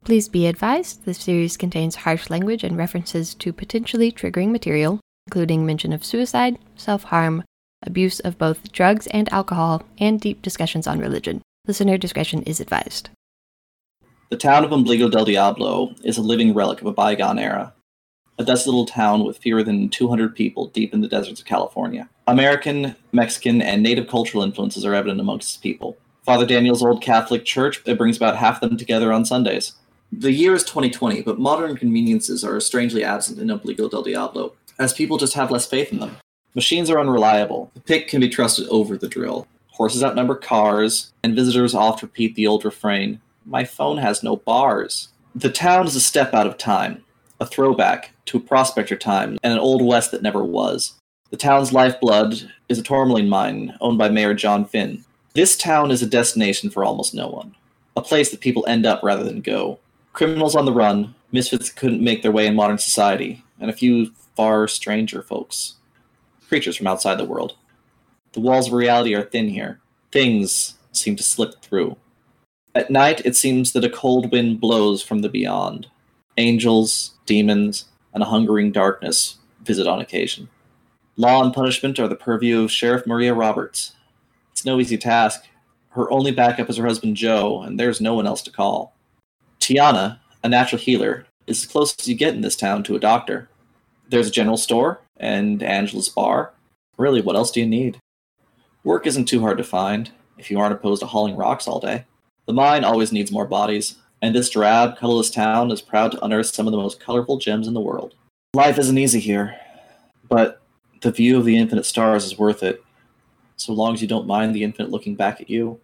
Please be advised, this series contains harsh language and references to potentially triggering material, including mention of suicide, self-harm, abuse of both drugs and alcohol, and deep discussions on religion. Listener discretion is advised. The town of Ombligo del Diablo is a living relic of a bygone era. A dusty little town with fewer than 200 people deep in the deserts of California. American, Mexican, and native cultural influences are evident amongst its people. Father Daniel's old Catholic church brings about half of them together on Sundays. The year is 2020, but modern conveniences are strangely absent in Ombligo del Diablo, as people just have less faith in them. Machines are unreliable. The pick can be trusted over the drill. Horses outnumber cars, and visitors oft repeat the old refrain, "My phone has no bars." The town is a step out of time, a throwback to a prospector time and an old west that never was. The town's lifeblood is a tourmaline mine owned by Mayor John Finn. This town is a destination for almost no one, a place that people end up rather than go. Criminals on the run, misfits that couldn't make their way in modern society, and a few far stranger folks. Creatures from outside the world. The walls of reality are thin here. Things seem to slip through. At night, it seems that a cold wind blows from the beyond. Angels, demons, and a hungering darkness visit on occasion. Law and punishment are the purview of Sheriff Maria Roberts. It's no easy task. Her only backup is her husband Joe, and there's no one else to call. Tiana, a natural healer, is as close as you get in this town to a doctor. There's a general store and Angela's bar. Really, what else do you need? Work isn't too hard to find, if you aren't opposed to hauling rocks all day. The mine always needs more bodies, and this drab, colorless town is proud to unearth some of the most colorful gems in the world. Life isn't easy here, but the view of the infinite stars is worth it, so long as you don't mind the infinite looking back at you.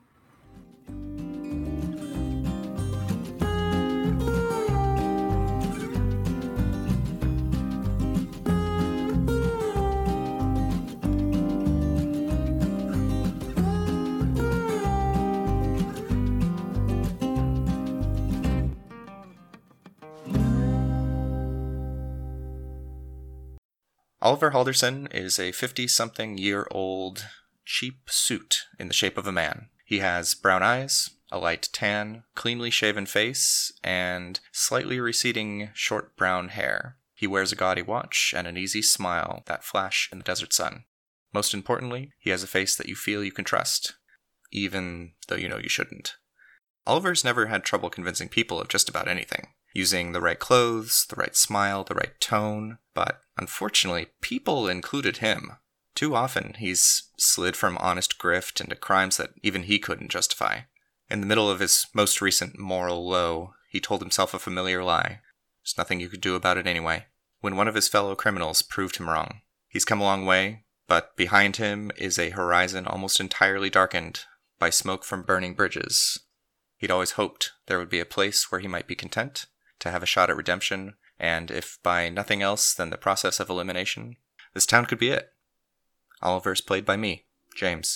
Oliver Halderson is a 50-something-year-old cheap suit in the shape of a man. He has brown eyes, a light tan, cleanly shaven face, and slightly receding short brown hair. He wears a gaudy watch and an easy smile that flash in the desert sun. Most importantly, he has a face that you feel you can trust, even though you know you shouldn't. Oliver's never had trouble convincing people of just about anything, using the right clothes, the right smile, the right tone, but unfortunately, people included him. Too often, he's slid from honest grift into crimes that even he couldn't justify. In the middle of his most recent moral low, he told himself a familiar lie. There's nothing you could do about it anyway. When one of his fellow criminals proved him wrong. He's come a long way, but behind him is a horizon almost entirely darkened by smoke from burning bridges. He'd always hoped there would be a place where he might be content, to have a shot at redemption, and if by nothing else than the process of elimination, this town could be it. Oliver's played by me, James.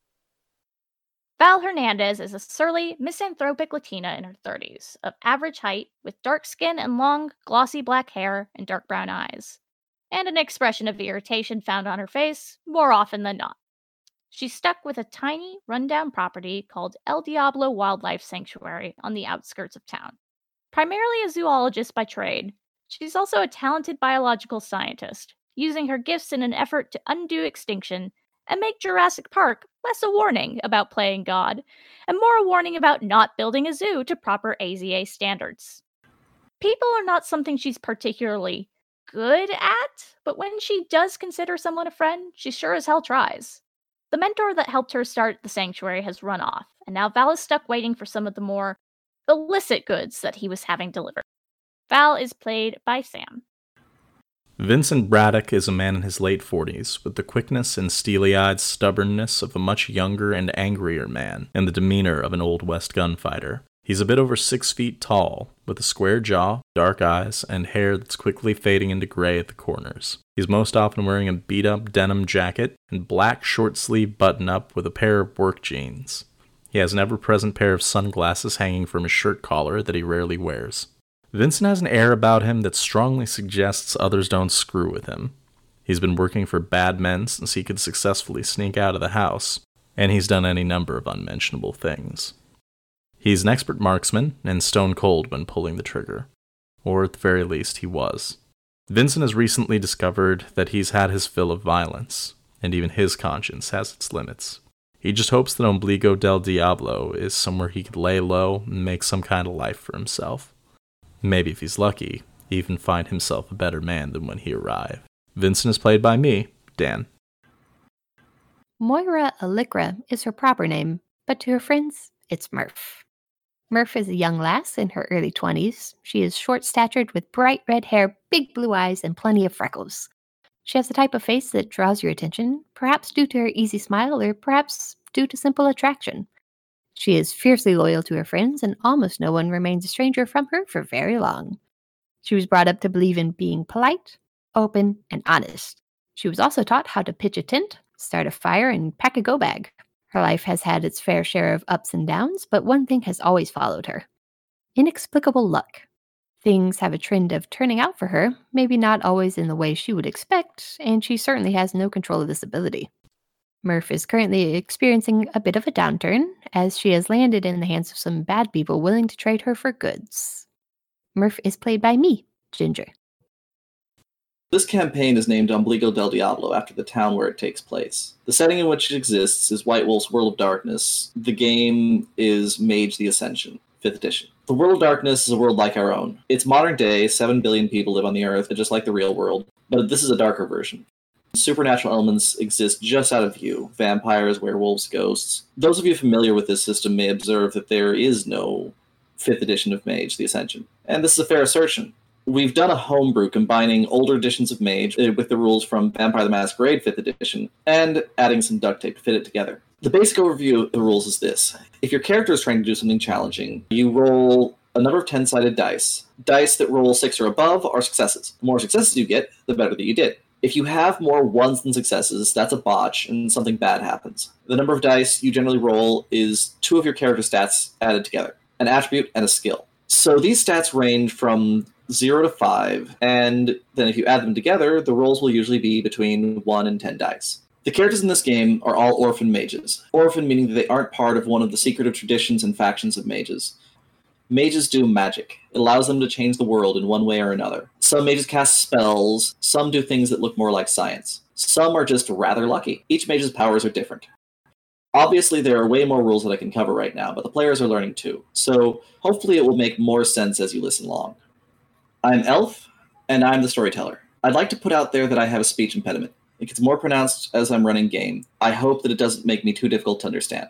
Val Hernandez is a surly, misanthropic Latina in her 30s, of average height, with dark skin and long, glossy black hair and dark brown eyes, and an expression of irritation found on her face more often than not. She's stuck with a tiny, rundown property called El Diablo Wildlife Sanctuary on the outskirts of town. Primarily a zoologist by trade, she's also a talented biological scientist, using her gifts in an effort to undo extinction and make Jurassic Park less a warning about playing God, and more a warning about not building a zoo to proper AZA standards. People are not something she's particularly good at, but when she does consider someone a friend, she sure as hell tries. The mentor that helped her start the sanctuary has run off, and now Val is stuck waiting for some of the more illicit goods that he was having delivered. Val is played by Sam. Vincent Braddock is a man in his late 40s, with the quickness and steely-eyed stubbornness of a much younger and angrier man, and the demeanor of an Old West gunfighter. He's a bit over 6 feet tall, with a square jaw, dark eyes, and hair that's quickly fading into gray at the corners. He's most often wearing a beat-up denim jacket and black short-sleeve button-up with a pair of work jeans. He has an ever-present pair of sunglasses hanging from his shirt collar that he rarely wears. Vincent has an air about him that strongly suggests others don't screw with him. He's been working for bad men since he could successfully sneak out of the house, and he's done any number of unmentionable things. He's an expert marksman and stone cold when pulling the trigger. Or at the very least, he was. Vincent has recently discovered that he's had his fill of violence, and even his conscience has its limits. He just hopes that Ombligo del Diablo is somewhere he could lay low and make some kind of life for himself. Maybe if he's lucky, even find himself a better man than when he arrived. Vincent is played by me, Dan. Moira Alikra is her proper name, but to her friends, it's Murph. Murph is a young lass in her early 20s. She is short-statured with bright red hair, big blue eyes, and plenty of freckles. She has the type of face that draws your attention, perhaps due to her easy smile or perhaps due to simple attraction. She is fiercely loyal to her friends, and almost no one remains a stranger from her for very long. She was brought up to believe in being polite, open, and honest. She was also taught how to pitch a tent, start a fire, and pack a go-bag. Her life has had its fair share of ups and downs, but one thing has always followed her: inexplicable luck. Things have a trend of turning out for her, maybe not always in the way she would expect, and she certainly has no control of this ability. Murph is currently experiencing a bit of a downturn, as she has landed in the hands of some bad people willing to trade her for goods. Murph is played by me, Ginger. This campaign is named Ombligo del Diablo after the town where it takes place. The setting in which it exists is White Wolf's World of Darkness. The game is Mage the Ascension, 5th edition. The World of Darkness is a world like our own. It's modern day, 7 billion people live on the Earth, just like the real world, but this is a darker version. Supernatural elements exist just out of view: vampires, werewolves, ghosts. Those of you familiar with this system may observe that there is no 5th edition of Mage the Ascension, and this is a fair assertion. We've done a homebrew combining older editions of Mage with the rules from Vampire the Masquerade 5th edition, and adding some duct tape to fit it together. The basic overview of the rules is this. If your character is trying to do something challenging, you roll a number of 10-sided dice. Dice that roll 6 or above are successes. The more successes you get, the better that you did. If you have more ones than successes, that's a botch, and something bad happens. The number of dice you generally roll is 2 of your character stats added together, an attribute and a skill. So these stats range from 0 to 5, and then if you add them together, the rolls will usually be between 1 and 10 dice. The characters in this game are all orphan mages. Orphan meaning that they aren't part of one of the secretive traditions and factions of mages. Mages do magic. It allows them to change the world in one way or another. Some mages cast spells, some do things that look more like science. Some are just rather lucky. Each mage's powers are different. Obviously, there are way more rules that I can cover right now, but the players are learning too. So hopefully it will make more sense as you listen along. I'm Elf, and I'm the storyteller. I'd like to put out there that I have a speech impediment. It gets more pronounced as I'm running game. I hope that it doesn't make me too difficult to understand.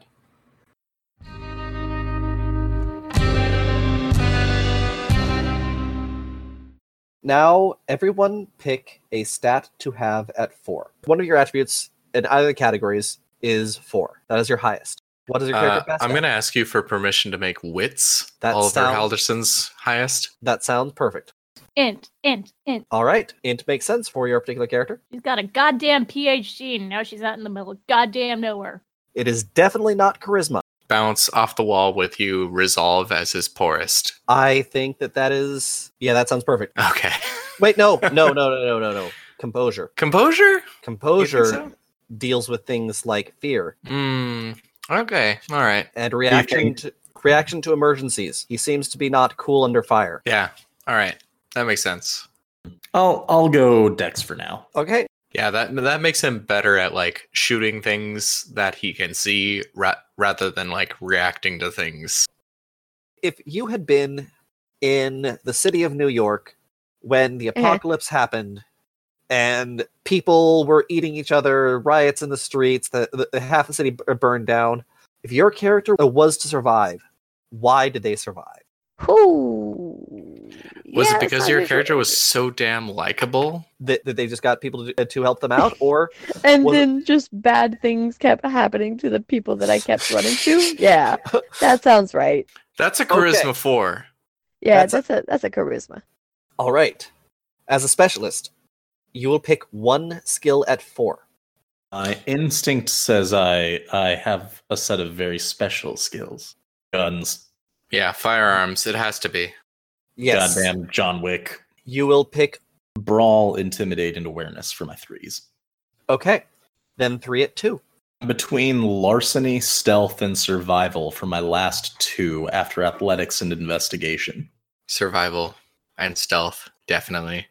Now, everyone pick a stat to have at 4. One of your attributes in either of the categories is 4. That is your highest. What is your character best? I'm going to ask you for permission to make wits That Oliver sounds- Halderson's highest. That sounds perfect. Int. All right. Int makes sense for your particular character. She's got a goddamn PhD, and now she's out in the middle of goddamn nowhere. It is definitely not charisma. Bounce off the wall with you, resolve as his poorest. I think that is... Yeah, that sounds perfect. Okay. Wait, no. Composure. Composure? Composure so? deals with things like fear Okay. All right. and reaction to emergencies. He seems to be not cool under fire. Yeah. All right. That makes sense. I'll go Dex for now. Okay. Yeah, that makes him better at like shooting things that he can see rather than like reacting to things. If you had been in the city of New York when the apocalypse happened and people were eating each other, riots in the streets, the half the city burned down, if your character was to survive, why did they survive? Was it because your character was so damn likable? That they just got people to help them out? Or And was then just bad things kept happening to the people that I kept running to? Yeah, that sounds right. That's a charisma 4. Yeah, That's that's a charisma. All right. As a specialist, you will pick one skill at 4. My instinct says I have a set of very special skills. Guns. Yeah, firearms. It has to be. Yes. Goddamn John Wick. You will pick... Brawl, Intimidate, and Awareness for my 3s. Okay. Then 3 at 2. Between larceny, stealth, and survival for my last 2 after athletics and investigation. Survival and stealth, definitely.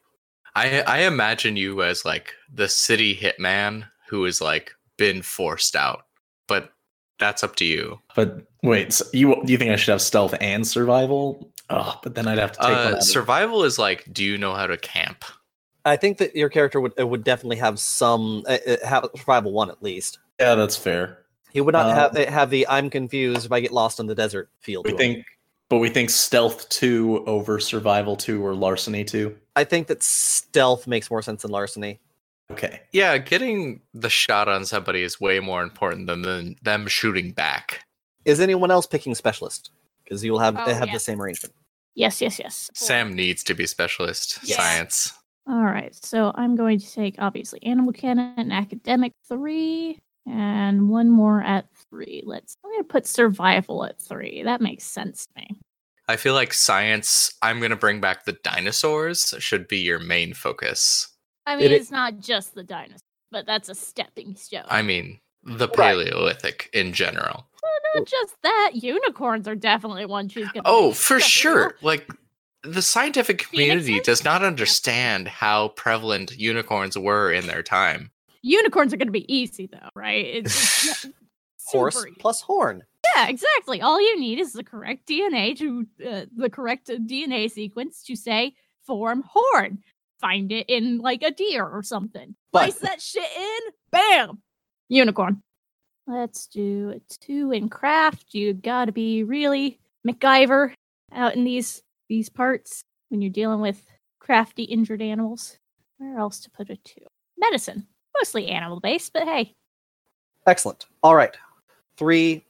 I imagine you as like the city hitman who is like been forced out, but that's up to you. But wait, so you think I should have stealth and survival? Oh, but then I'd have to take one out. Survival is like, do you know how to camp? I think that your character would definitely have some have survival 1 at least. Yeah, that's fair. He would not have the "I'm confused if I get lost in the desert" field. We think stealth 2 over survival 2 or larceny 2. I think that stealth makes more sense than larceny. Okay. Yeah, getting the shot on somebody is way more important than them shooting back. Is anyone else picking specialist? Because you will have yes. the same arrangement. Yes. Sam needs to be specialist. Yes. Science. All right, so I'm going to take, obviously, Animal Canon and Academic 3, and one more at 3. I'm going to put Survival at 3. That makes sense to me. I feel like science, I'm going to bring back the dinosaurs, should be your main focus. I mean, it's not just the dinosaurs, but that's a stepping stone. I mean, the Paleolithic in general. Well, not just that. Unicorns are definitely one she's going to Oh, for sure. Like, the scientific community does not understand how prevalent unicorns were in their time. Unicorns are going to be easy, though, right? It's Horse plus horn. Yeah, exactly. All you need is the correct DNA the correct DNA sequence to say form horn. Find it in like a deer or something. Place that shit in. Bam. Unicorn. Let's do a 2 in craft. You gotta be really MacGyver out in these parts when you're dealing with crafty injured animals. Where else to put a 2? Medicine. Mostly animal based, but hey. Excellent. All right. 3,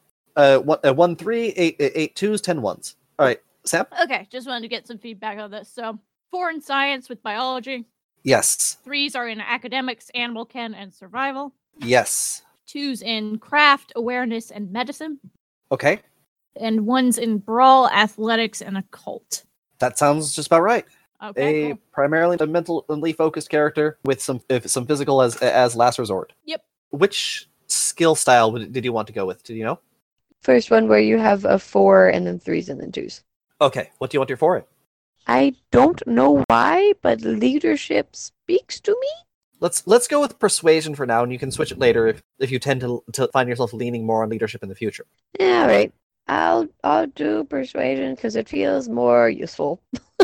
1 3, 8 2s, 10 1s. All right, Sam? Okay, just wanted to get some feedback on this. So 4 in science with biology. Yes. 3s are in academics, animal chem, and survival. Yes. 2s in craft, awareness, and medicine. Okay. And 1's in brawl, athletics, and occult. That sounds just about right. Okay, cool. Primarily a mentally focused character with some physical as last resort. Yep. Which skill style did you want to go with? Did you know? First one where you have a 4 and then 3s and then 2s. Okay. What do you want your 4 in? I don't know why, but leadership speaks to me. Let's go with persuasion for now, and you can switch it later if you tend to find yourself leaning more on leadership in the future. Yeah, all right. I'll do persuasion because it feels more useful.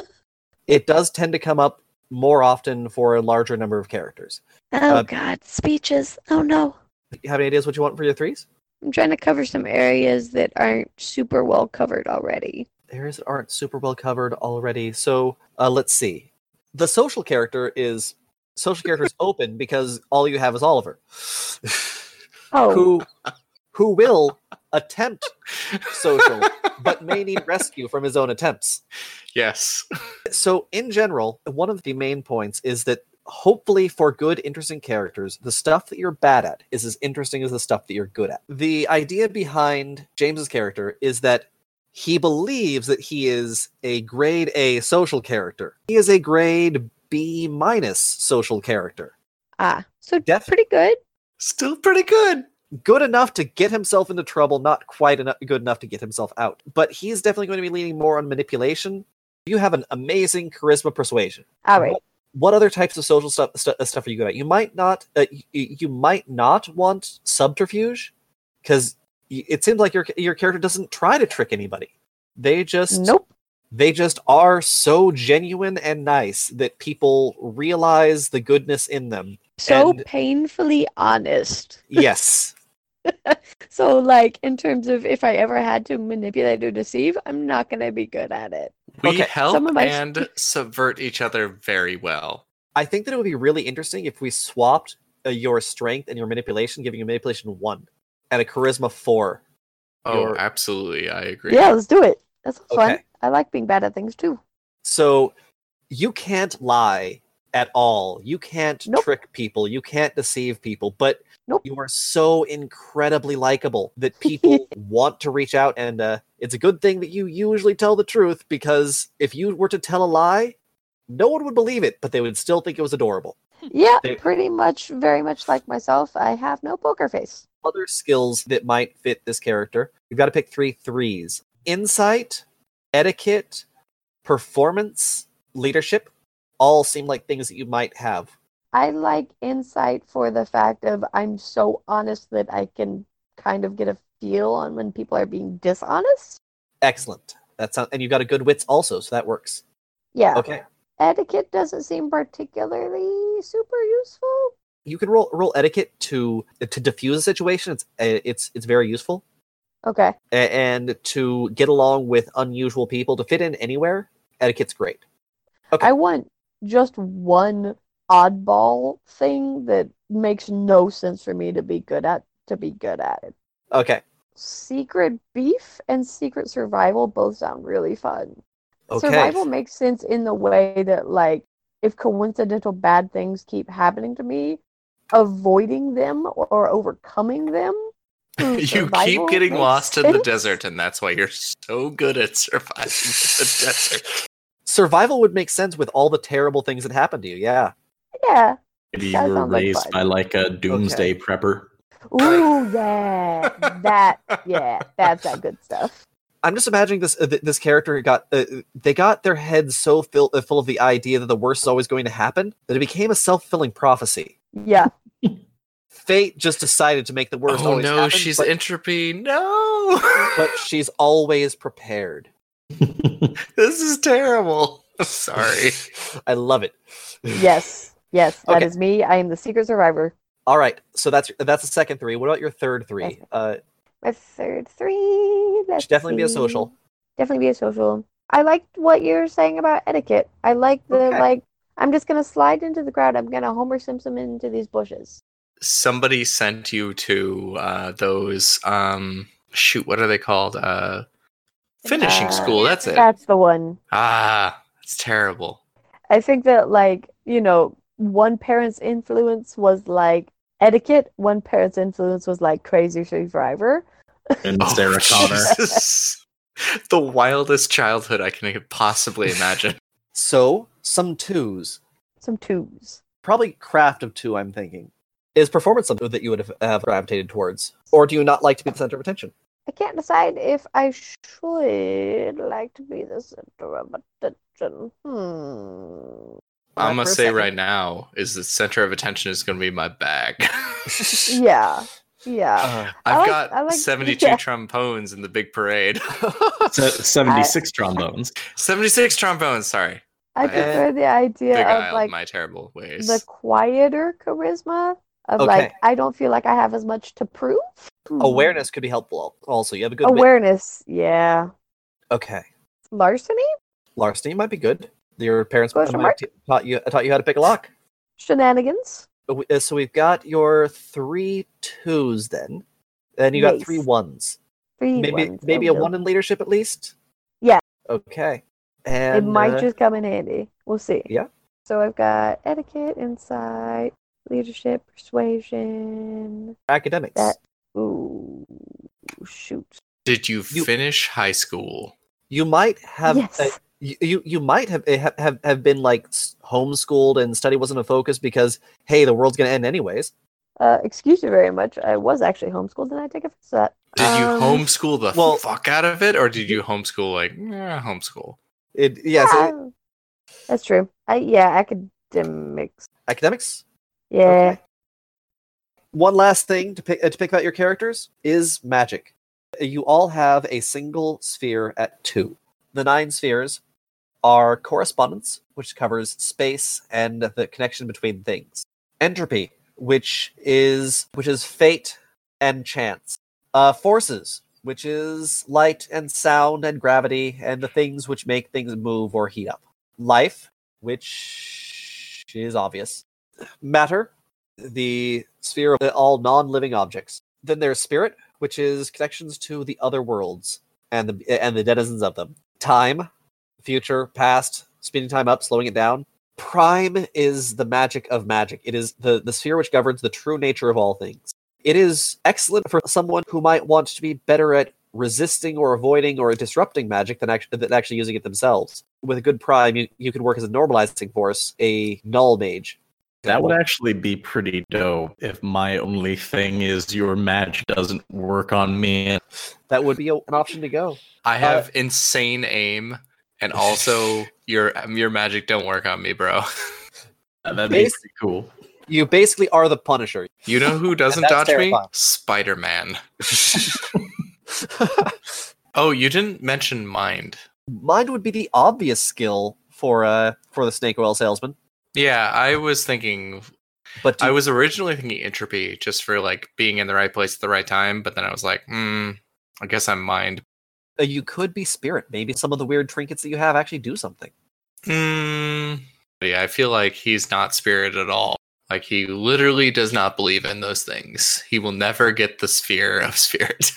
It does tend to come up more often for a larger number of characters. Oh God, speeches. Oh no. You have any ideas what you want for your 3s? I'm trying to cover some areas that aren't super well covered already. Areas that aren't super well covered already. So let's see. The social character is open because all you have is Oliver. Oh. Who will attempt social, but may need rescue from his own attempts. Yes. So in general, one of the main points is that hopefully for good, interesting characters, the stuff that you're bad at is as interesting as the stuff that you're good at. The idea behind James's character is that he believes that he is a grade A social character. He is a grade B- social character. So pretty good. Still pretty good. Good enough to get himself into trouble, not quite good enough to get himself out. But he's definitely going to be leaning more on manipulation. You have an amazing charisma persuasion. All right. What other types of social stuff are you good at? You might not. You might not want subterfuge, because it seems like your character doesn't try to trick anybody. They just Nope. They just are so genuine and nice that people realize the goodness in them. So And- painfully honest. Yes. So, like, in terms of if I ever had to manipulate or deceive, I'm not going to be good at it. We Okay, help some of my- and subvert each other very well. I think that it would be really interesting if we swapped your strength and your manipulation, giving you manipulation 1 and a charisma 4. Oh, Your- absolutely. I agree. Yeah, let's do it. That's fun. Okay. I like being bad at things too. So you can't lie at all. You can't Nope. trick people. You can't deceive people. But Nope. you are so incredibly likable that people want to reach out. And it's a good thing that you usually tell the truth, because if you were to tell a lie, no one would believe it, but they would still think it was adorable. Yeah, They- pretty much, very much like myself. I have no poker face. other skills that might fit this character. You've got to pick 3 threes. Insight, etiquette, performance, leadership, all seem like things that you might have. I like insight for the fact of I'm so honest that I can kind of get a feel on when people are being dishonest. Excellent. And you've got a good wits also, so that works. Yeah. Okay. Etiquette doesn't seem particularly super useful. You can roll etiquette to diffuse a situation. It's very useful. Okay. And to get along with unusual people, to fit in anywhere, etiquette's great. Okay. I want just one oddball thing that makes no sense for me to be good at it. Okay. Secret beef and secret survival both sound really fun. Okay. Survival makes sense in the way that, like, if coincidental bad things keep happening to me, avoiding them or overcoming them. You keep getting lost in the desert, and that's why you're so good at surviving the desert. Survival would make sense with all the terrible things that happen to you, yeah. Yeah. Maybe you That were sounds like raised fun. by like a doomsday prepper. Ooh, yeah. That's that good stuff. I'm just imagining this character got their heads so full of the idea that the worst is always going to happen that it became a self-fulfilling prophecy. Yeah. Fate just decided to make the worst always happen. She's but, entropy. No! but she's always prepared. This is terrible. Sorry. I love it. Yes, that is Okay. me. I am the secret survivor. All right, so that's the second 3. What about your third 3? My third 3. Should definitely be a social. Definitely be a social. I liked what you're saying about etiquette. I like the Okay. I'm just gonna slide into the crowd. I'm gonna Homer Simpson into these bushes. Somebody sent you to those what are they called? Finishing school, that's it. That's the one. It's terrible. I think that, like, one parent's influence was like etiquette. One parent's influence was like Crazy Survivor. And Sarah Connor. Jesus. The wildest childhood I can possibly imagine. So, some 2s. Some 2s. Probably craft of 2, I'm thinking. Is performance something that you would have gravitated towards? Or do you not like to be the center of attention? I can't decide if I should like to be the center of attention. I'm going to say right now is the center of attention is going to be my bag. Yeah. I've got I like 72 trombones in the big parade. 76 trombones. 76 trombones, sorry. I prefer the idea of Beguiled like my terrible ways. the quieter charisma of Okay. like I don't feel like I have as much to prove. Awareness could be helpful also. You have a good wit. Awareness, yeah. Okay. Larceny? Larceny might be good. Your parents Question might have taught you how to pick a lock. Shenanigans? So we've got your 3 2s then. Then you got Nice. 3 1s. 3 Maybe ones. maybe a There we go. 1 in leadership at least? Yeah. Okay. It And might just come in handy. We'll see. Yeah. So I've got etiquette, insight, leadership, persuasion. academics. Ooh, shoot. Did you finish high school? You might have Yes. you might have been like homeschooled and study wasn't a focus because hey, the world's going to end anyways. Excuse you very much. I was actually homeschooled, and I take offense to that. Did you homeschool the well- fuck out of it, or did you homeschool homeschool? So That's true. Academics. academics. Yeah. Okay. One last thing to pick about your characters is magic. You all have a single sphere at 2. The 9 spheres are correspondence, which covers space and the connection between things. Entropy, which is fate and chance. Forces, which is light and sound and gravity and the things which make things move or heat up. Life, which is obvious. Matter, the sphere of all non-living objects. Then there's spirit, which is connections to the other worlds and the denizens of them. Time, future, past, speeding time up, slowing it down. Prime is the magic of magic. It is the sphere which governs the true nature of all things. It is excellent for someone who might want to be better at resisting or avoiding or disrupting magic than actually using it themselves. With a good prime, you can work as a normalizing force, a null mage. That would actually be pretty dope if my only thing is your magic doesn't work on me. That would be an option to go. I have insane aim, and also your magic don't work on me, bro. That'd be pretty cool. You basically are the Punisher. You know who doesn't dodge me? Spider-Man. Oh, you didn't mention Mind. Mind would be the obvious skill for the snake oil salesman. Yeah, I was thinking... But I was originally thinking Entropy, just for like being in the right place at the right time, but then I was like, I guess I'm Mind. You could be Spirit. Maybe some of the weird trinkets that you have actually do something. Yeah, I feel like he's not Spirit at all. Like, he literally does not believe in those things. He will never get the sphere of Spirit.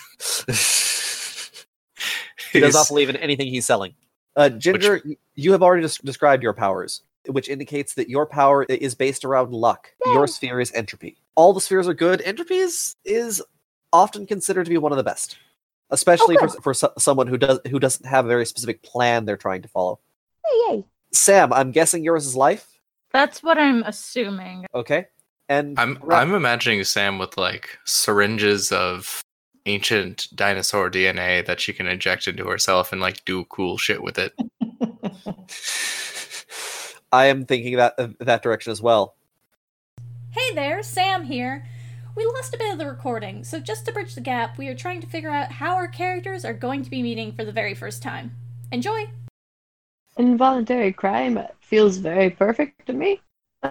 He does not believe in anything he's selling. Ginger, you have already described your powers, which indicates that your power is based around luck. Yay. Your sphere is Entropy. All the spheres are good. Entropy is often considered to be one of the best, especially for someone who doesn't have a very specific plan they're trying to follow. Yay! Sam, I'm guessing yours is life. That's what I'm assuming. Okay, and I'm imagining Sam with like syringes of ancient dinosaur DNA that she can inject into herself and like do cool shit with it. I am thinking that direction as well. Hey there, Sam here. We lost a bit of the recording, so just to bridge the gap, we are trying to figure out how our characters are going to be meeting for the very first time. Enjoy! Involuntary crime feels very perfect to me.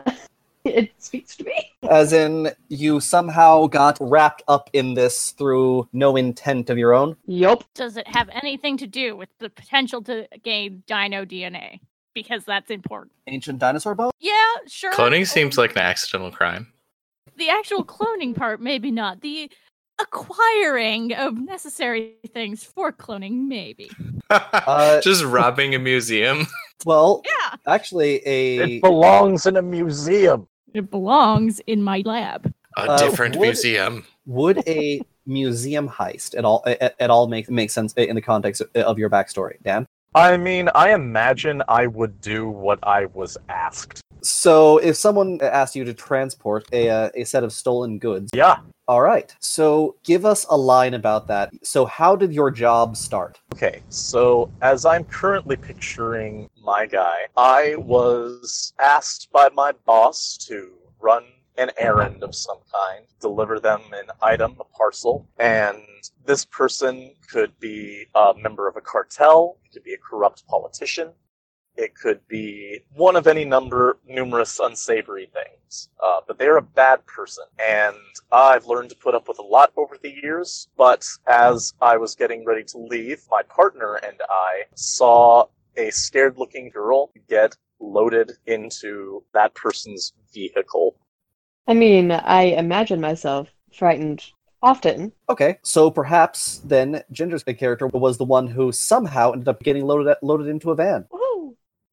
It speaks to me. As in, you somehow got wrapped up in this through no intent of your own? Yup. Does it have anything to do with the potential to gain dino DNA? Because that's important. Ancient dinosaur bone? Yeah, sure. Cloning seems like an accidental crime. The actual cloning part, maybe not. The acquiring of necessary things for cloning, maybe. Just robbing a museum. Well, yeah. Actually, it belongs in a museum. It belongs in my lab. A different museum. Would a museum heist at all make sense in the context of your backstory, Dan? I mean, I imagine I would do what I was asked. So, if someone asked you to transport a set of stolen goods... Yeah. All right. So, give us a line about that. So, how did your job start? Okay, so as I'm currently picturing my guy, I was asked by my boss to run an errand of some kind, deliver them an item, a parcel, and this person could be a member of a cartel, it could be a corrupt politician, it could be one of any numerous unsavory things. But they're a bad person, and I've learned to put up with a lot over the years, but as I was getting ready to leave, my partner and I saw a scared-looking girl get loaded into that person's vehicle. I mean, I imagine myself frightened often. Okay, so perhaps then Ginger's character was the one who somehow ended up getting loaded into a van. Woo!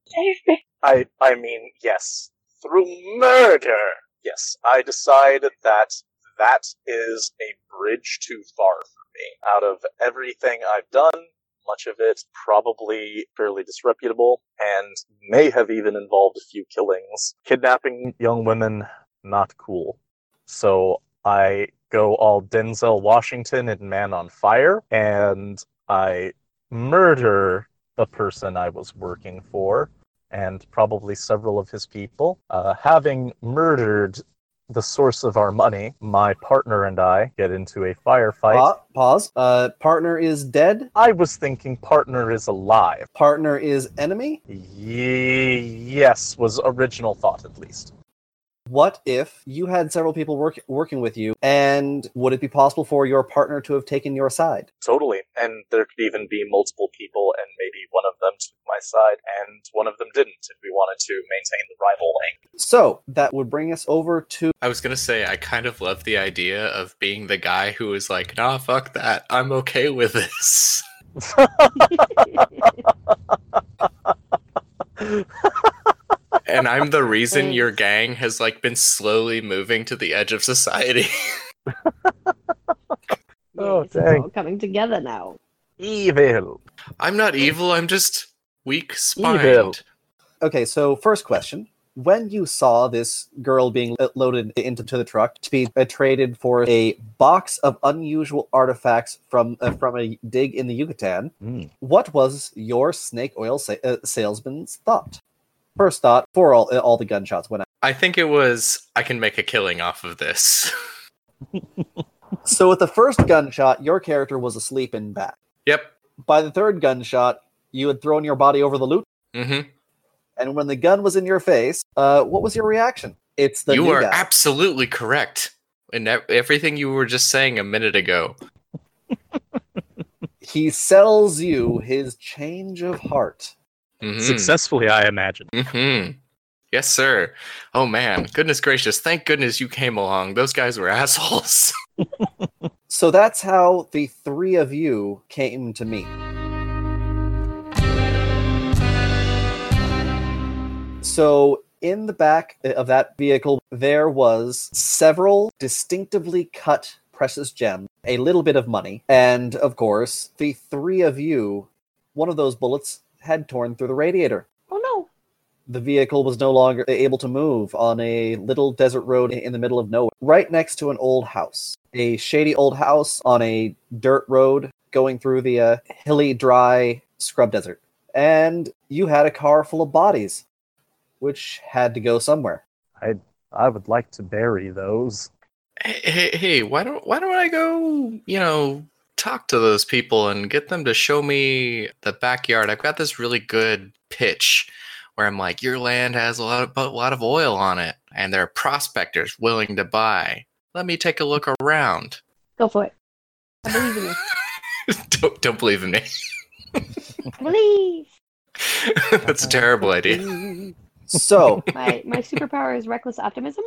I mean, yes. Through murder! Yes, I decide that is a bridge too far for me. Out of everything I've done, much of it probably fairly disreputable, and may have even involved a few killings. Kidnapping young women, not cool. So I go all Denzel Washington in Man on Fire, and I murder the person I was working for, and probably several of his people. Having murdered the source of our money, my partner and I get into a firefight. Pause. Partner is dead? I was thinking partner is alive. Partner is enemy? Yes, was original thought at least. What if you had several people working with you, and would it be possible for your partner to have taken your side? Totally, and there could even be multiple people, and maybe one of them took my side, and one of them didn't, if we wanted to maintain the rival link. So, that would bring us over to... I was gonna say, I kind of love the idea of being the guy who is like, nah, fuck that, I'm okay with this. And I'm the reason your gang has like been slowly moving to the edge of society. Oh, It's all coming together now. Evil. I'm not evil, I'm just weak-spined. Evil. Okay, so first question. when you saw this girl being loaded into the truck to be traded for a box of unusual artifacts from a dig in the Yucatan, what was your snake oil salesman's thought? First thought, before all the gunshots went out. I think it was, I can make a killing off of this. So with the first gunshot, your character was asleep in back. Yep. By the third gunshot, you had thrown your body over the loot. Mm-hmm. And when the gun was in your face, what was your reaction? It's the You new are guy. absolutely correct in everything you were just saying a minute ago. He sells you his change of heart. Mhm. Successfully, I imagine. Mm-hmm. Yes, sir. Oh, man. Goodness gracious. Thank goodness you came along. Those guys were assholes. So that's how the three of you came to meet. So in the back of that vehicle, there was several distinctively cut precious gems, a little bit of money, and of course, the three of you, one of those bullets had torn through the radiator. Oh no. The vehicle was no longer able to move on a little desert road in the middle of nowhere, right next to an old house. A shady old house on a dirt road going through the hilly, dry scrub desert. And you had a car full of bodies, which had to go somewhere. I would like to bury those. Hey, why don't I go, talk to those people and get them to show me the backyard? I've got this really good pitch where I'm like, your land has a lot of oil on it, and there are prospectors willing to buy. Let me take a look around. Go for it. I believe in you. Don't believe in me. Believe. That's a terrible idea. So, My superpower is reckless optimism.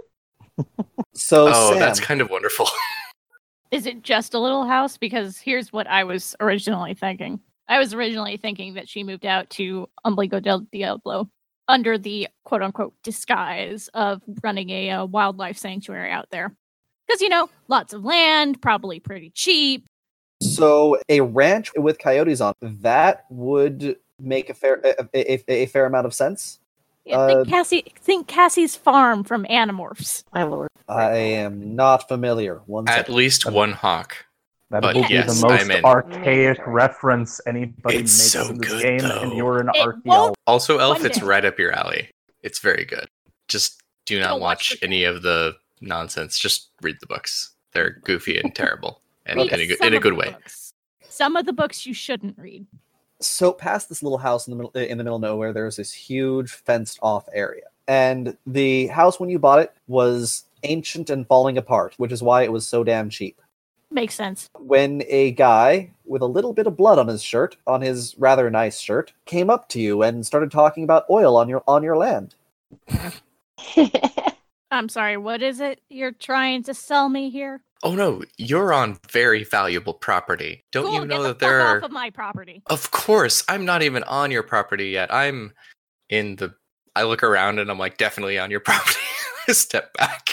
so Oh, Sam, that's kind of wonderful. Is it just a little house? Because here's what I was originally thinking. I was originally thinking that she moved out to Ombligo del Diablo under the quote-unquote disguise of running a wildlife sanctuary out there. Because, lots of land, probably pretty cheap. So a ranch with coyotes on that would make a fair amount of sense. Yeah, think Cassie's farm from Animorphs. My lord. I am not familiar. At least one hawk. That But will be yes, the most I'm in. archaic reference anybody It's makes so in this good, game, though. and you're an It archaeologist. won't- Also, Elf, One it's day. right up your alley. It's very good. Just do not Don't watch watch the any of the nonsense. Just read the books. They're goofy and terrible, and Read in a some of good the way. books. Some of the books you shouldn't read. So past this little house in the middle of nowhere, there's this huge fenced off area. And the house when you bought it was ancient and falling apart, which is why it was so damn cheap. Makes sense. When a guy with a little bit of blood on his shirt, on his rather nice shirt, came up to you and started talking about oil on your land. I'm sorry, what is it you're trying to sell me here? Oh no, you're on very valuable property. Don't Cool, you get know the that there fuck are? off of my property. Of course, I'm not even on your property yet. I'm in the. I look around and I'm like, definitely on your property. Step back.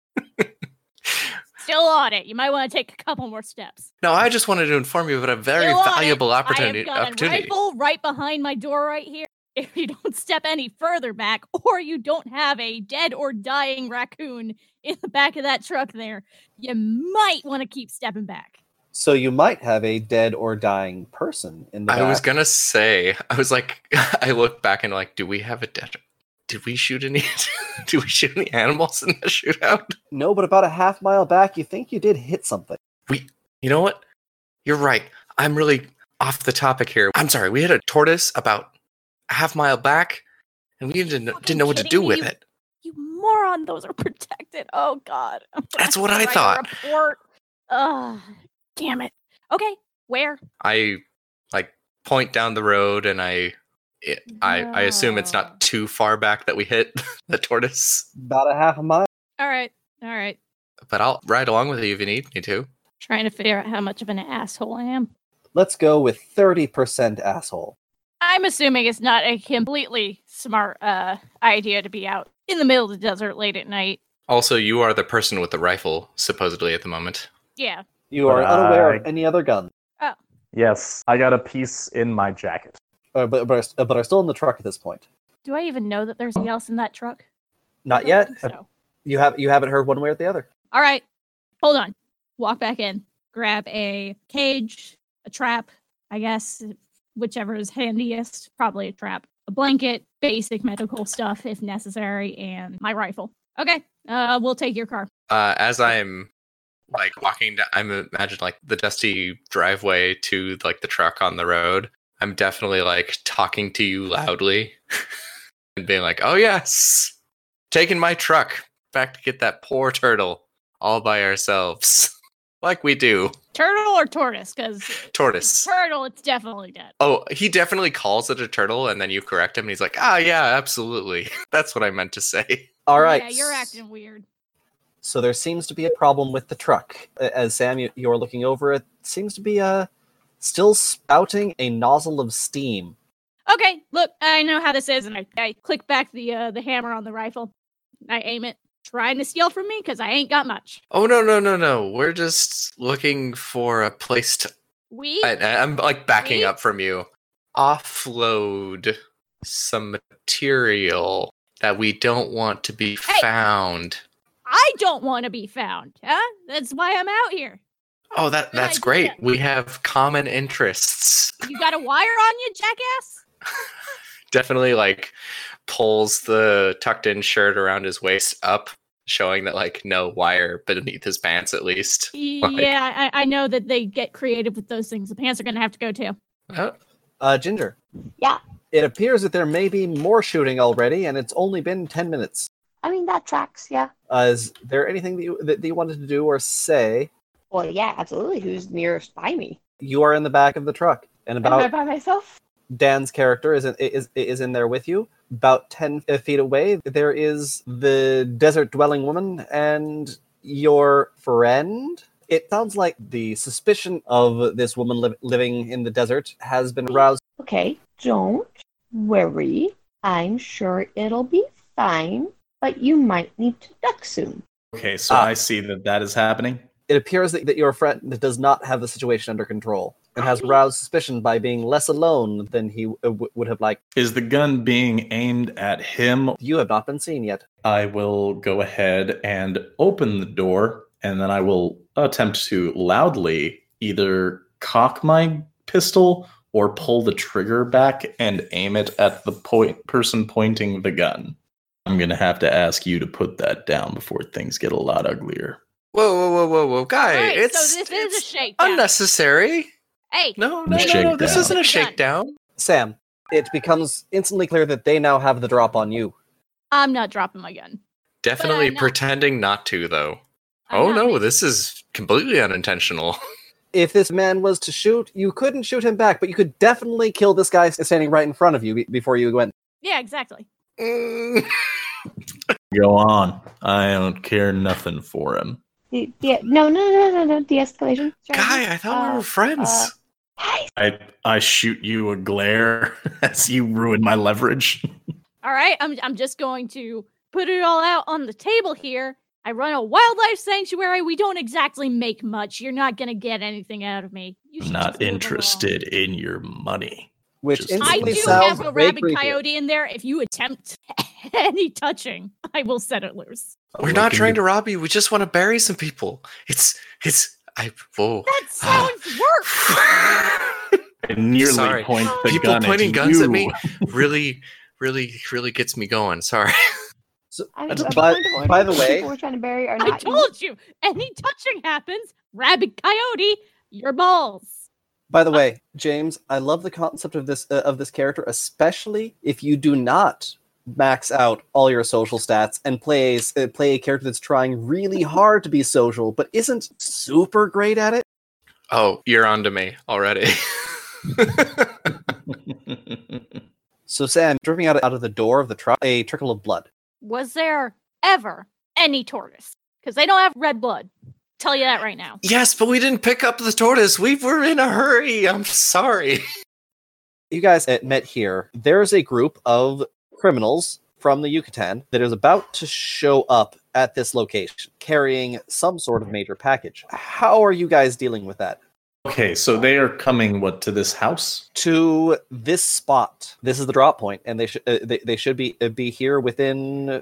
Still on it. You might want to take a couple more steps. No, I just wanted to inform you about a very Still on valuable it. opportunity. I have got a rifle right behind my door right here. If you don't step any further back, or you don't have a dead or dying raccoon in the back of that truck there, you might want to keep stepping back. So you might have a dead or dying person in the back. I was gonna say, I was like, I looked back and like, do we have a dead? Did we shoot any? Did we shoot any animals in the shootout? No, but about a half mile back, you think you did hit something. You know what? You're right. I'm really off the topic here. I'm sorry. We hit a tortoise about a half mile back, and we didn't know what to do kidding with me? it. You moron, those are protected. Oh, God. I'm gonna That's what have to I write a thought. report. Ugh, damn it. Okay, where? I like point down the road, and I assume it's No. not too far back that we hit the tortoise. About a half a mile. All right. But I'll ride along with you if you need me to. Trying to figure out how much of an asshole I am. Let's go with 30% asshole. I'm assuming it's not a completely smart idea to be out in the middle of the desert late at night. Also, you are the person with the rifle, supposedly at the moment. Yeah. You are But unaware of any other gun, Yes, I got a piece in my jacket. but are still in the truck at this point. Do I even know that there's anything else in that truck? Not I yet. don't think so. You haven't heard one way or the other. All right, hold on. Walk back in. Grab a cage, a trap, I guess, whichever is handiest. Probably a trap. A blanket, basic medical stuff if necessary, and my rifle. Okay, we'll take your car. As I'm like walking down, I'm imagine like the dusty driveway to like the truck on the road. I'm definitely like talking to you loudly and being like, "Oh yes, taking my truck back to get that poor turtle all by ourselves, like we do." Turtle or tortoise? Because Tortoise. turtle, it's definitely dead. Oh, he definitely calls it a turtle, and then you correct him, and he's like, "Ah, yeah, absolutely." That's what I meant to say. All right. Yeah, you're acting weird. So there seems to be a problem with the truck. As Sam, you're looking over it, seems to be still spouting a nozzle of steam. Okay, look, I know how this is, and I click back the hammer on the rifle. I aim it, trying to steal from me because I ain't got much. Oh no! We're just looking for a place to. I'm like backing up from you. Offload some material that we don't want to be found. I don't want to be found, huh? That's why I'm out here. Oh, that's great. We have common interests. You got a wire on you, jackass? Definitely like pulls the tucked in shirt around his waist up, showing that like no wire beneath his pants at least. Yeah, I know that they get creative with those things. The pants are going to have to go too. Ginger. Yeah. It appears that there may be more shooting already, and it's only been 10 minutes. I mean, that tracks, yeah. Is there anything that you wanted to do or say? Well, yeah, absolutely. Who's nearest by me? You are in the back of the truck, and Am I by myself? Dan's character is in there with you. About 10 feet away, there is the desert-dwelling woman and your friend. It sounds like the suspicion of this woman living in the desert has been aroused. Okay, don't worry. I'm sure it'll be fine, but you might need to duck soon. Okay, so I see that is happening. It appears that your friend does not have the situation under control and has aroused suspicion by being less alone than he would have liked. Is the gun being aimed at him? You have not been seen yet. I will go ahead and open the door, and then I will attempt to loudly either cock my pistol or pull the trigger back and aim it at the person pointing the gun. I'm going to have to ask you to put that down before things get a lot uglier. Whoa, guy! Right, it's so this is a shakedown. Unnecessary. Hey, No, this isn't a shakedown. Sam, it becomes instantly clear that they now have the drop on you. I'm not dropping my gun. Definitely pretending not to, though. This is completely unintentional. If this man was to shoot, you couldn't shoot him back, but you could definitely kill this guy standing right in front of you before you went. Yeah, exactly. Go on. I don't care nothing for him. No. De-escalation. Guy, I thought we were friends. I shoot you a glare as you ruin my leverage. All right, I'm just going to put it all out on the table here. I run a wildlife sanctuary. We don't exactly make much. You're not going to get anything out of me. I'm not interested in your money. Which I do sounds have a very rabid creepy. coyote in there. If you attempt any touching, I will set it loose. We're not trying to rob you. We just want to bury some people. Whoa. That sounds worse. I nearly point the People gun pointing at guns you. at me really gets me going. Sorry. So, I mean, by the way, people we're trying to bury are I not. told you, any touching happens. Rabid coyote, your balls. By the way, James, I love the concept of this character, especially if you do not max out all your social stats and play a character that's trying really hard to be social but isn't super great at it. Oh, you're on to me already. So Sam, dripping out of the door of the truck, a trickle of blood. Was there ever any tortoise? Because they don't have red blood. Tell you that right now. Yes, but we didn't pick up the tortoise. We were in a hurry. I'm sorry. You guys met here. There's a group of criminals from the Yucatan that is about to show up at this location, carrying some sort of major package. How are you guys dealing with that? Okay, so they are coming, to this house? To this spot. This is the drop point, and they should be here within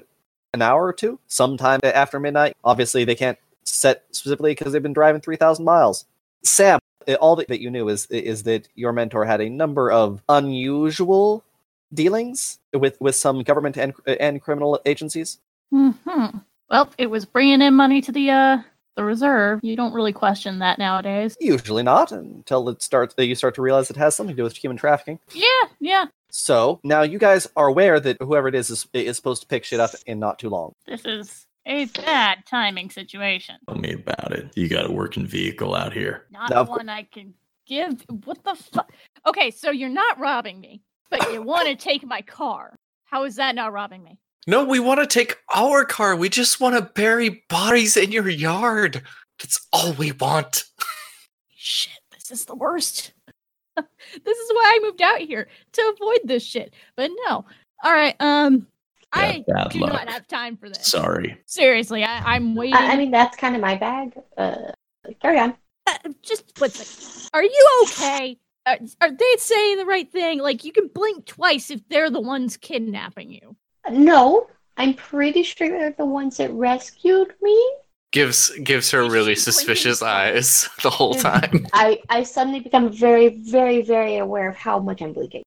an hour or two, sometime after midnight. Obviously, they can't set specifically because they've been driving 3,000 miles. Sam, all that you knew is that your mentor had a number of unusual dealings with some government and criminal agencies. Mm-hmm. Well, it was bringing in money to the reserve. You don't really question that nowadays. Usually not, until you start to realize it has something to do with human trafficking. Yeah. So now you guys are aware that whoever it is supposed to pick shit up in not too long. This is a bad timing situation. Tell me about it. You got a working vehicle out here. Not one I can give. What the fuck? Okay, so you're not robbing me, but you want to take my car. How is that not robbing me? No, we want to take our car. We just want to bury bodies in your yard. That's all we want. Shit, this is the worst. This is why I moved out here, to avoid this shit. But no. All right, I do not have time for this. Sorry. Seriously, I'm waiting. I mean, that's kind of my bag. Carry on. Just one second. Are you okay? Are they saying the right thing? Like, you can blink twice if they're the ones kidnapping you. No, I'm pretty sure they're the ones that rescued me. Gives her really suspicious eyes the whole time. I suddenly become very, very, very aware of how much I'm blinking.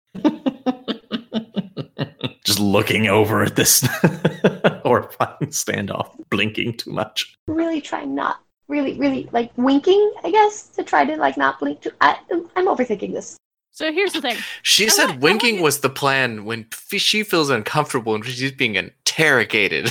Just looking over at this horrifying standoff, blinking too much. Really trying not, really, like winking, I guess, to try to like not blink too. I'm overthinking this. So here's the thing. She said winking was the plan when she feels uncomfortable and she's being interrogated.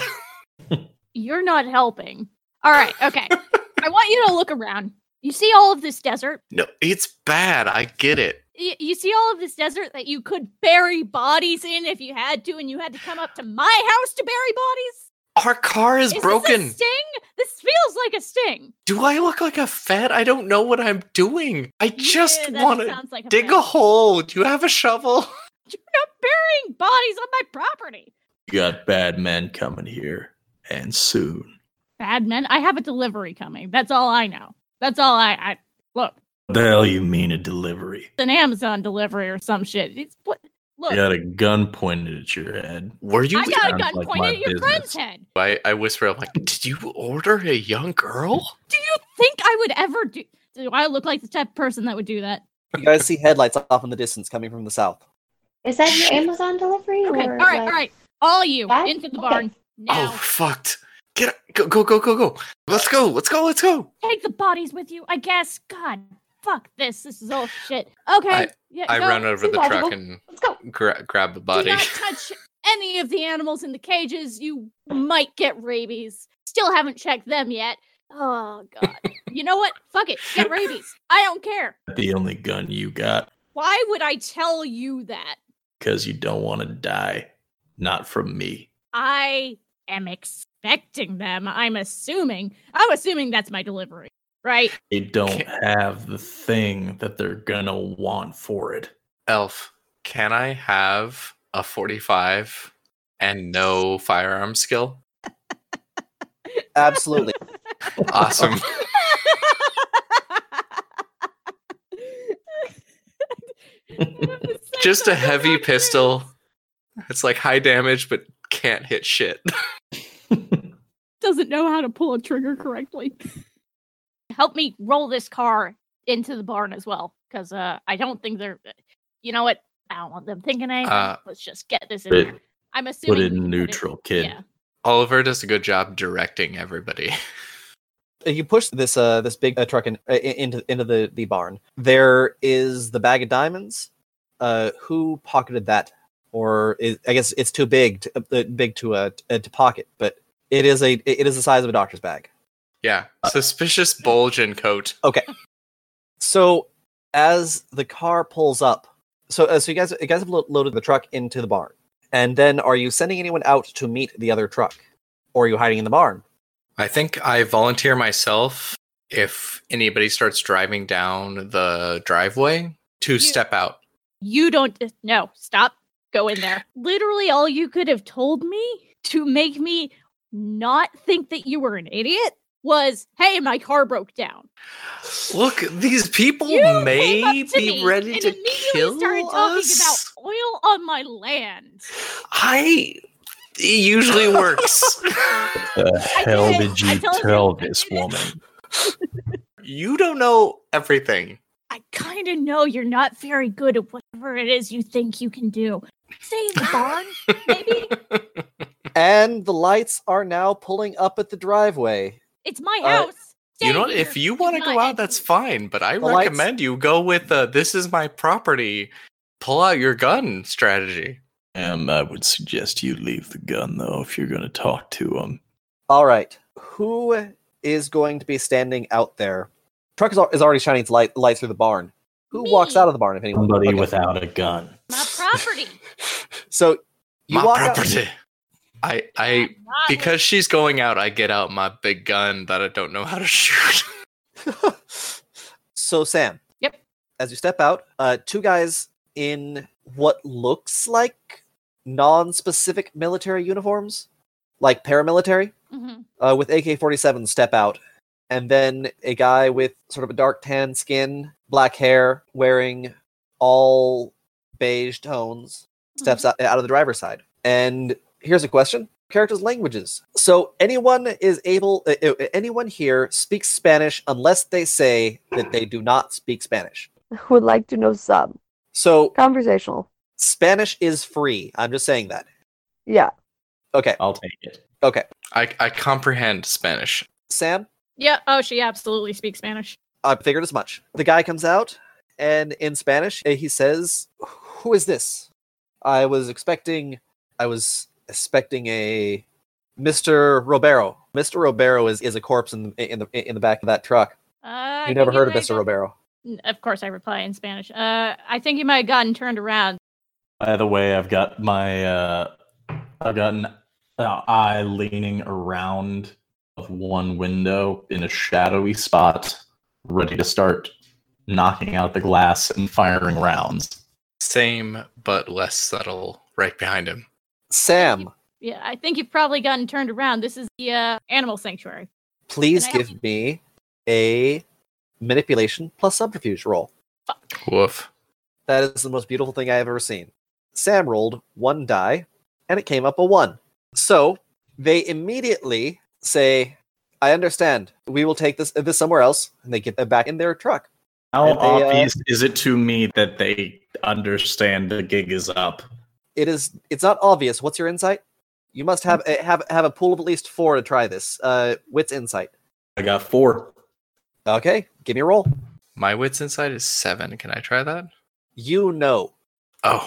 You're not helping. All right, okay. I want you to look around. You see all of this desert? No, it's bad. I get it. You see all of this desert that you could bury bodies in if you had to, and you had to come up to my house to bury bodies? Our car is broken. This a sting? This feels like a sting. Do I look like a fat? I don't know what I'm doing. I just want to like dig a hole. Do you have a shovel? You're not burying bodies on my property. You got bad men coming here, and soon. Bad men? I have a delivery coming. That's all I know. That's all I look. What the hell you mean a delivery? It's an Amazon delivery or some shit. It's what? Look. You got a gun pointed at your head. Were you? I got a gun pointed at your friend's head. I whisper, I'm like, did you order a young girl? Do you think I would ever do? Do I look like the type of person that would do that? You guys see headlights off in the distance coming from the south. Is that your Amazon delivery? Okay, or all right. All of you, into the barn now. Oh, fucked. Get go. Let's go. Take the bodies with you, I guess. God, fuck this. This is all shit. Okay. I run over to the truck and grab the body. Do not touch any of the animals in the cages. You might get rabies. Still haven't checked them yet. Oh, God. You know what? Fuck it. Get rabies. I don't care. The only gun you got. Why would I tell you that? Because you don't want to die. Not from me. I am expecting them. I'm assuming that's my delivery, right? They don't have the thing that they're gonna want for it. Elf, can I have a 45 and no firearm skill? Absolutely. Awesome. Just a heavy pistol. It's like high damage, but can't hit shit. Doesn't know how to pull a trigger correctly. Help me roll this car into the barn as well, because I don't think they're. You know what? I don't want them thinking anything. Let's just get this in there. I'm assuming. Put it in neutral, kid. Yeah. Oliver does a good job directing everybody. You push this big truck into the barn. There is the bag of diamonds. Who pocketed that? Or I guess it's too big to pocket, but it is the size of a doctor's bag. Yeah, suspicious bulge in coat. Okay, so as the car pulls up, so you guys have loaded the truck into the barn, and then are you sending anyone out to meet the other truck, or are you hiding in the barn? I think I volunteer myself if anybody starts driving down the driveway to step out. You don't. No, stop. Go in there. Literally, all you could have told me to make me not think that you were an idiot was, hey, my car broke down. Look, these people may be ready to kill started talking us. about oil on my land. It usually works. The hell did. did I you told tell you. I this did it. woman? You don't know everything. I kind of know you're not very good at whatever it is you think you can do. Say the barn, maybe? And the lights are now pulling up at the driveway. It's my Uh, house. You know what? Stay If here. you Do want to not go out, enter. that's fine. But I The lights- recommend you go with "This is my property. Pull out your gun" strategy. I would suggest you leave the gun, though, if you're going to talk to him. All right. Who is going to be standing out there? Truck is already shining its light through the barn. Who Me. walks out of the barn, if anyone? Somebody Okay. without a gun. My property. So you My walk out. property. I Not because she's going out, I get out my big gun that I don't know how to shoot. So Sam. Yep. As you step out, two guys in what looks like non-specific military uniforms, like paramilitary, Mhm. with AK-47 step out, and then a guy with sort of a dark tan skin, black hair, wearing all beige tones, steps out of the driver's side. And here's a question. Characters' languages. So anyone here speaks Spanish unless they say that they do not speak Spanish. Would like to know some. So Conversational. Spanish is free. I'm just saying that. Yeah. Okay. I'll take it. Okay. I comprehend Spanish. Sam, Yeah. Oh, she absolutely speaks Spanish. I figured as much. The guy comes out, and in Spanish, he says, "Who is this? I was expecting a Mr. Robero. Mr. Robero is a corpse in the back of that truck. You never heard of Mr. Robero? Of course, I reply in Spanish. I think you might have gotten turned around. By the way, I've got an eye leaning around of one window in a shadowy spot, ready to start knocking out the glass and firing rounds. Same, but less subtle. Right behind him. Sam, Yeah, I think you've probably gotten turned around. This is the animal sanctuary. please Can I help give me a manipulation plus subterfuge roll. Woof. That is the most beautiful thing I have ever seen. Sam rolled one die, and it came up a 1. So they immediately say, "I understand. We will take this somewhere else," and they get them back in their truck. How And they, obvious is it to me that they understand the gig is up? It's not obvious. What's your insight? You must have a pool of at least 4 to try this. Wit's insight. I got 4. Okay, give me a roll. My wits inside is 7. Can I try that? You know, Oh.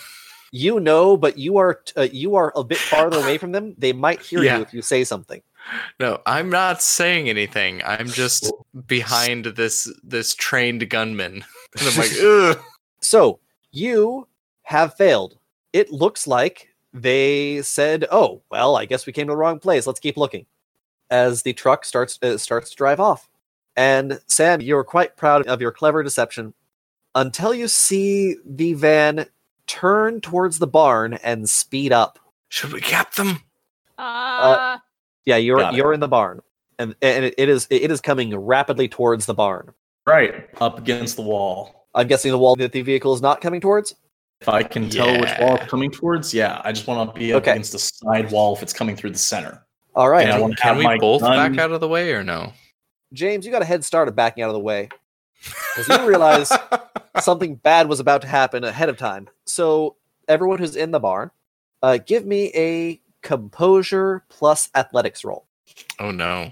but you are a bit farther away from them. They might hear Yeah. you if you say something. No, I'm not saying anything. I'm just behind this trained gunman. And I'm like, ugh. So you have failed. It looks like they said, "Oh, well, I guess we came to the wrong place. Let's keep looking." As the truck starts to drive off, and Sam, you're quite proud of your clever deception until you see the van turn towards the barn and speed up. Should we cap them? Yeah, Got it. you're in the barn, and it is coming rapidly towards the barn. Right, up against the wall. I'm guessing the wall that the vehicle is not coming towards. If I can tell which Yeah. wall it's coming towards, yeah, I just want to be up Okay. against the side wall if it's coming through the center. All right, And I want to Can have we my both gun- back out of the way or no? James, you got a head start of backing out of the way because you realize something bad was about to happen ahead of time. So everyone who's in the barn, give me a composure plus athletics roll. Oh no.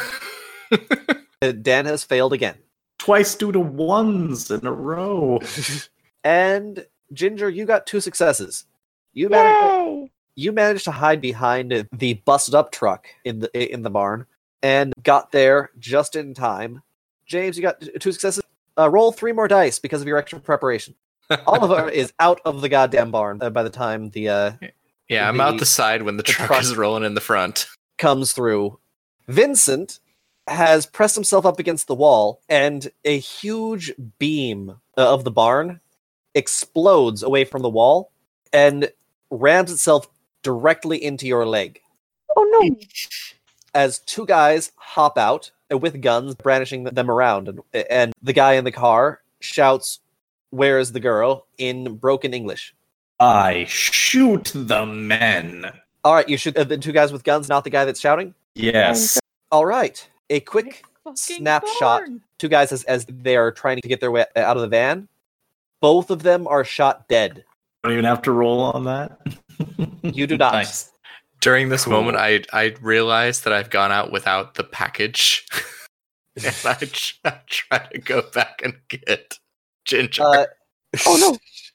Dan has failed again. Twice due to 1s in a row. And Ginger, you got 2 successes. You managed to hide behind the busted up truck in the barn and got there just in time. James, you got 2 successes. Roll 3 more dice because of your extra preparation. Oliver is out of the goddamn barn by the time the Yeah, I'm out the side when the truck is rolling in the front. comes through. Vincent has pressed himself up against the wall, and a huge beam of the barn explodes away from the wall and rams itself directly into your leg. Oh no! As 2 guys hop out with guns, brandishing them around, and the guy in the car shouts, "Where is the girl?" in broken English. I shoot the men. All right, you shoot the two guys with guns, not the guy that's shouting? Yes. All right. A quick Fucking snapshot. barn. Two guys as they are trying to get their way out of the van. Both of them are shot dead. Don't even have to roll on that. You do not. Nice. During this Cool. moment, I realized that I've gone out without the package. And I try to go back and get Ginger. Oh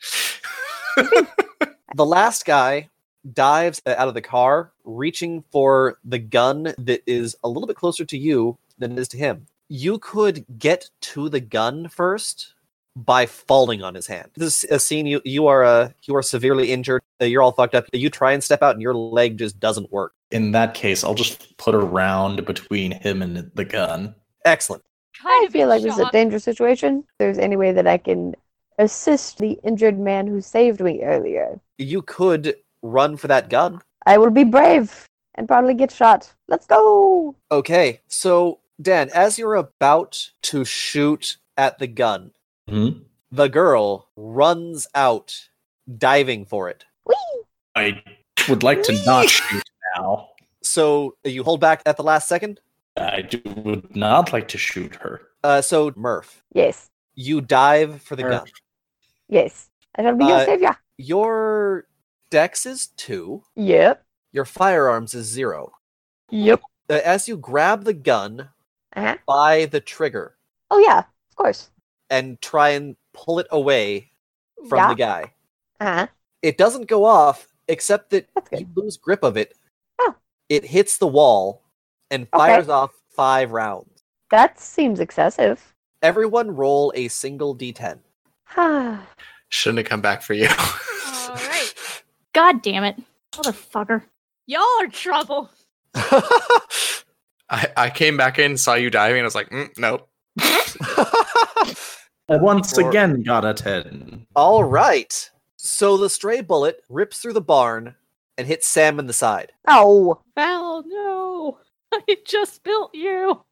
no! The last guy dives out of the car, reaching for the gun that is a little bit closer to you than it is to him. You could get to the gun first by falling on his hand. This is a scene you are severely injured. You're all fucked up. You try and step out, and your leg just doesn't work. In that case, I'll just put a round between him and the gun. Excellent. I feel like this is a dangerous situation. If there's any way that I can assist the injured man who saved me earlier, You could run for that gun. I will be brave and probably get shot. Let's go! Okay, so Dan, as you're about to shoot at the gun, Hmm? the girl runs out, diving for it. Whee! I would like to not shoot now. So you hold back at the last second. would not like to shoot her. So Murph, Yes, you dive for the Murph. gun. yes. I shall be your savior. Your dex is 2. Yep, Your firearms is 0. yep. As you grab the gun Uh-huh. by the trigger Oh yeah, of course. and try and pull it away from Yeah. the guy, Uh-huh. it doesn't go off, except that That's good. you lose grip of it. Oh. It hits the wall and Okay. fires off 5 rounds. That seems excessive. Everyone roll a single d10. Shouldn't have come back for you. All right. God damn it. Motherfucker. Y'all are trouble. I came back in, saw you diving, and I was like, nope. I once Or- again got a 10. All right. So the stray bullet rips through the barn and hits Sam in the side. Oh, Val, no. I just built you.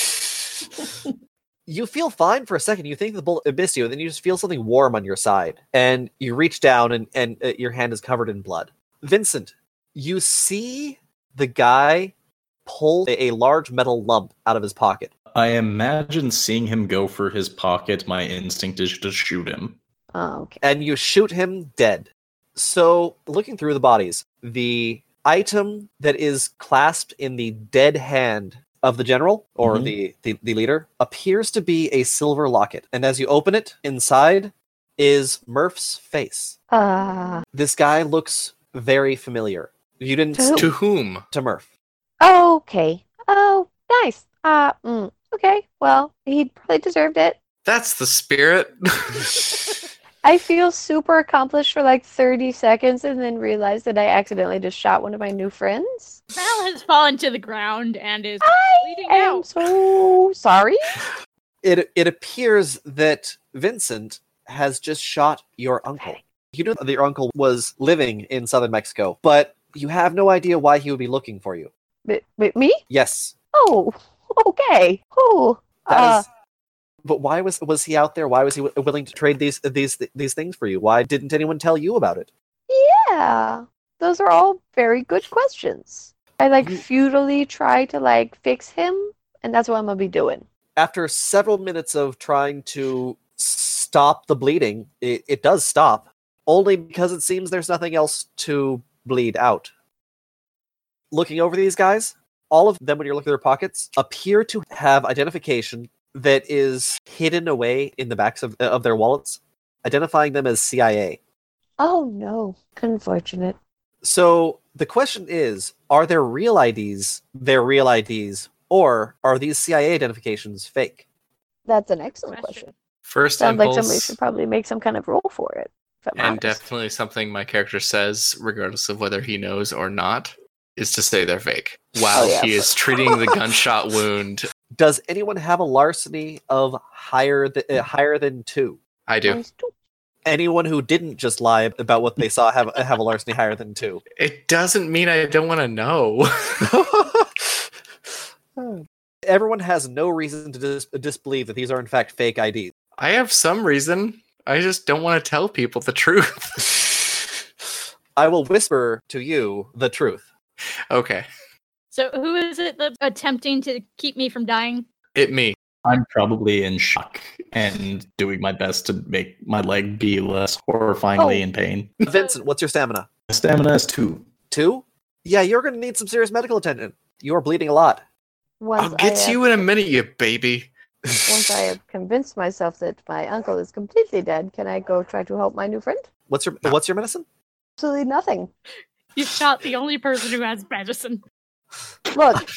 You feel fine for a second. You think the bullet missed you, and then you just feel something warm on your side. And you reach down, and your hand is covered in blood. Vincent, you see the guy pull a large metal lump out of his pocket. I imagine seeing him go for his pocket, my instinct is to shoot him. oh okay. And you shoot him dead. So, looking through the bodies, the item that is clasped in the dead hand of the general, or Mhm. the leader, appears to be a silver locket. And as you open it, inside is Murph's face. This guy looks very familiar. You didn't To who? To whom? to Murph. Okay. Oh, nice. Okay. Well, he probably deserved it. That's the spirit. I feel super accomplished for like 30 seconds and then realize that I accidentally just shot one of my new friends. Val has fallen to the ground and is bleeding I am out. so sorry. It appears that Vincent has just shot your uncle. You know that your uncle was living in southern Mexico, but you have no idea why he would be looking for you. But me? Yes. Oh, okay. Oh, That is, but why was he out there? Why was he willing to trade these things for you? Why didn't anyone tell you about it? yeah. Those are all very good questions. I futilely try to fix him, and that's what I'm gonna be doing. After several minutes of trying to stop the bleeding, it does stop, only because it seems there's nothing else to bleed out. Looking over these guys, all of them, when you look at their pockets, appear to have identification that is hidden away in the backs of their wallets, identifying them as CIA. Oh no, unfortunate. So the question is, are their real IDs their real IDs, or are these CIA identifications fake? That's an excellent question. First Sounds like impulse, somebody should probably make some kind of roll for it. If I'm and honest. definitely something my character says, regardless of whether he knows or not, is to say they're fake. While yeah. he is treating the gunshot wound. Does anyone have a larceny of higher than 2? I do. Times two. Anyone who didn't just lie about what they saw have a larceny higher than 2? It doesn't mean I don't want to know. Everyone has no reason to disbelieve that these are in fact fake IDs. I have some reason. I just don't want to tell people the truth. I will whisper to you the truth. Okay. So who is it that's attempting to keep me from dying? Me. I'm probably in shock and doing my best to make my leg be less horrifyingly in pain. Vincent, what's your stamina? Stamina is 2. 2? Yeah, you're going to need some serious medical attention. You are bleeding a lot. I'll get to you in a minute, you baby. Once I have convinced myself that my uncle is completely dead, can I go try to help my new friend? What's your medicine? Absolutely nothing. You shot the only person who has medicine. Look.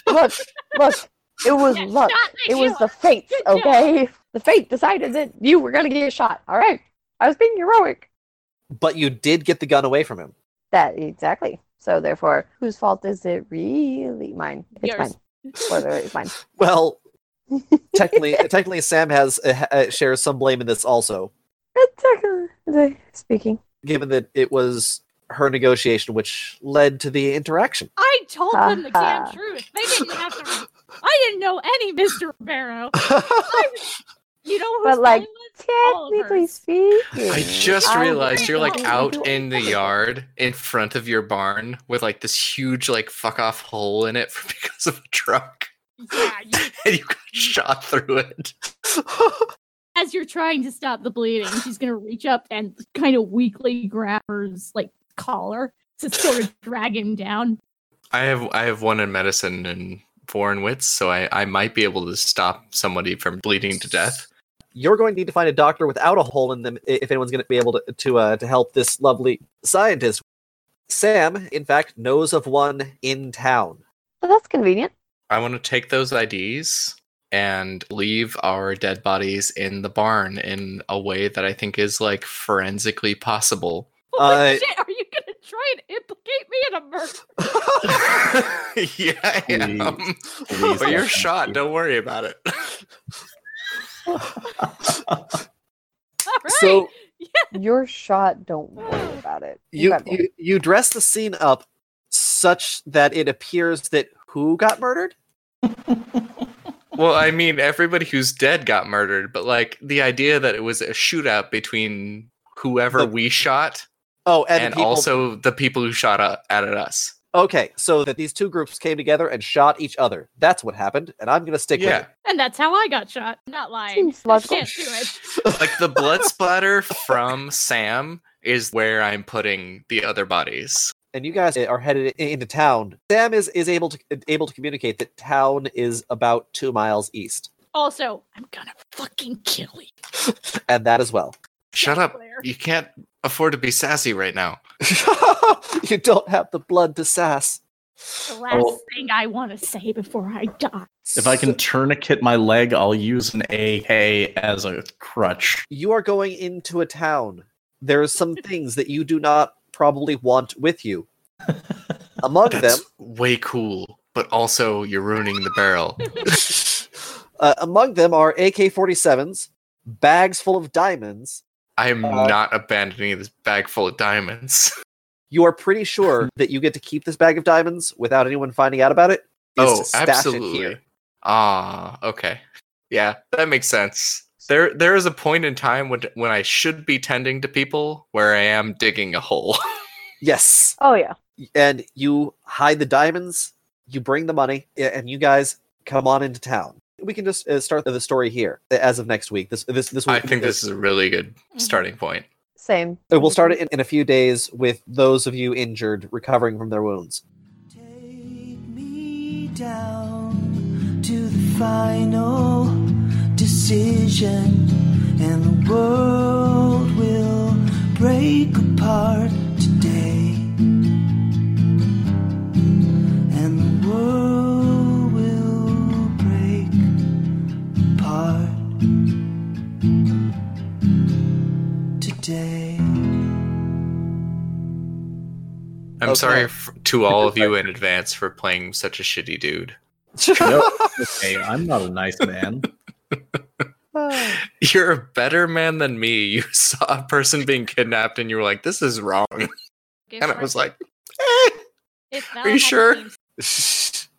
It was luck. It was the fates, okay? The fate decided that you were going to get shot. All right. I was being heroic. But you did get the gun away from him. That, exactly. So therefore, whose fault is it really? Mine. It's Yours. mine. Spoiler alert, it's mine. Well, technically, Sam shares some blame in this also, Technically speaking. given that it was her negotiation which led to the interaction. I told them the damn truth. They didn't have to. I didn't know any Mr. Barrow. You know who's But like, All of technically hers. speaking, I just I realized you're like don't out know. in the yard in front of your barn with like this huge like fuck off hole in it because of a truck. Yeah, And you got shot through it. as you're trying to stop the bleeding, she's gonna reach up and kind of weakly grab her like collar to sort of drag him down. I have 1 in medicine and 4 in wits, so I might be able to stop somebody from bleeding to death. You're going to need to find a doctor without a hole in them if anyone's going to be able to help this lovely scientist. Sam, in fact, knows of one in town. Well, that's convenient. I want to take those IDs and leave our dead bodies in the barn in a way that I think is like forensically possible. Holy shit, are you gonna try and implicate me in a murder? Yeah, I am. Please But you're don't. shot. Don't worry about it. All right. So You're shot, don't worry about it. you dress the scene up such that it appears that who got murdered? Well, I mean, everybody who's dead got murdered, but like the idea that it was a shootout between whoever we shot and people, also the people who shot at us. okay, so that these two groups came together and shot each other. That's what happened, and I'm gonna stick with it. And that's how I got shot. Not lying. Seems I logical. can't do it. Like the blood splatter from Sam is where I'm putting the other bodies. And you guys are headed into town. Sam is able to communicate that town is about 2 miles east, Also, I'm gonna fucking kill you. and that as well. Shut up. Claire. You can't afford to be sassy right now. You don't have the blood to sass. The last thing I want to say before I die. If I can tourniquet my leg, I'll use an AK as a crutch. You are going into a town. There are some things that you do not probably want with you. Among That's them, way cool, but also you're ruining the barrel. among them are AK-47s, bags full of diamonds. I am not abandoning this bag full of diamonds. You are pretty sure that you get to keep this bag of diamonds without anyone finding out about it. is to stash it absolutely. here. Ah, okay. Yeah, that makes sense. There is a point in time when I should be tending to people where I am digging a hole. Yes. Oh yeah. And you hide the diamonds, you bring the money, and you guys come on into town. We can just start the story here as of next week. This I think this is a really good starting point. Same. We'll start it in a few days with those of you injured recovering from their wounds. Take me down to the final decision, and the world will break apart today. And the world will break apart today. I'm sorry to all of you in advance for playing such a shitty dude. No, okay, I'm not a nice man. You're a better man than me. You saw a person being kidnapped and you were like, this is wrong. And I was like, If are you sure? Valhalla